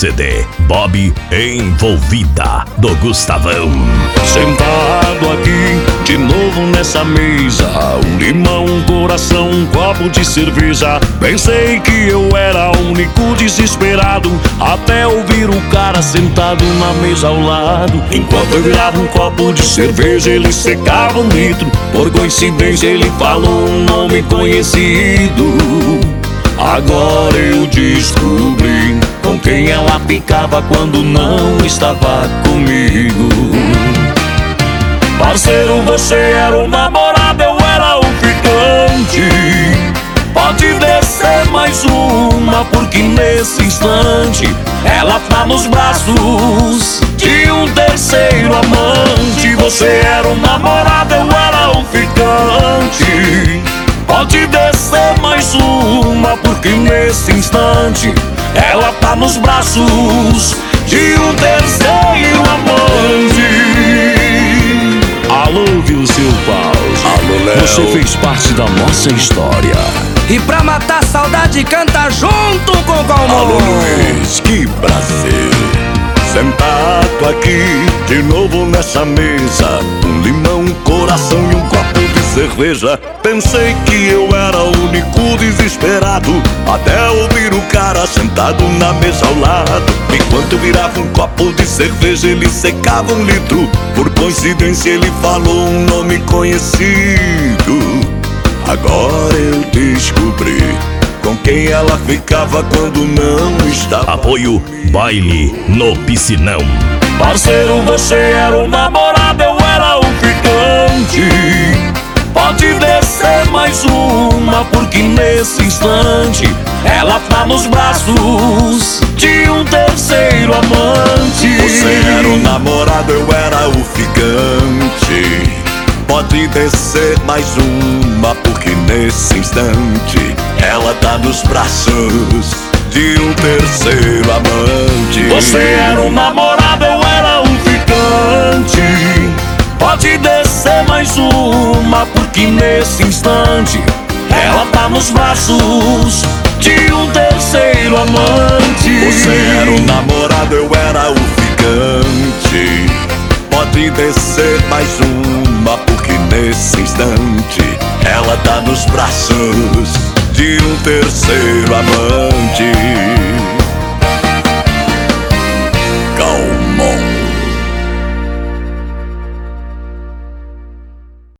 CD Bob Envolvida, do Gustavão. Sentado aqui, de novo nessa mesa, um limão, um coração, um copo de cerveja. Pensei que eu era o único desesperado, até ouvir o cara sentado na mesa ao lado. Enquanto eu virava um copo de cerveja, ele secava um litro. Por coincidência ele falou um nome conhecido. Agora eu descobri com quem ela ficava quando não estava comigo. Parceiro, você era o namorado, eu era o ficante. Pode descer mais uma, porque nesse instante ela tá nos braços de um terceiro amante. Você era o namorado, eu era o ficante. Pode descer mais uma, porque nesse instante ela tá nos braços de um terceiro amante. Alô, viu, seu Pause? Alô, Léo. Você fez parte da nossa história. E pra matar a saudade, canta junto com o Calmon. Alô, Luiz, que prazer. Sentado aqui, de novo nessa mesa, um limão, um coração e um copo de cerveja. Pensei que eu era o único desesperado, até ouvir o cara sentado na mesa ao lado. Enquanto eu virava um copo de cerveja, ele secava um litro. Por coincidência ele falou um nome conhecido. Agora eu descobri com quem ela ficava quando não estava. Apoio Baile no Piscinão. Parceiro, você era o namorado, eu era o ficante. Pode descer mais uma, porque nesse instante ela tá nos braços de um terceiro amante. Você era o namorado, eu era o ficante. Pode descer mais uma, porque nesse instante ela tá nos braços de um terceiro amante. Você era o namorado, eu era o ficante. Pode descer mais uma, porque nesse instante ela tá nos braços de um terceiro amante. Você era o namorado, eu era o ficante. Pode descer mais uma, porque nesse instante ela tá nos braços de um terceiro amante.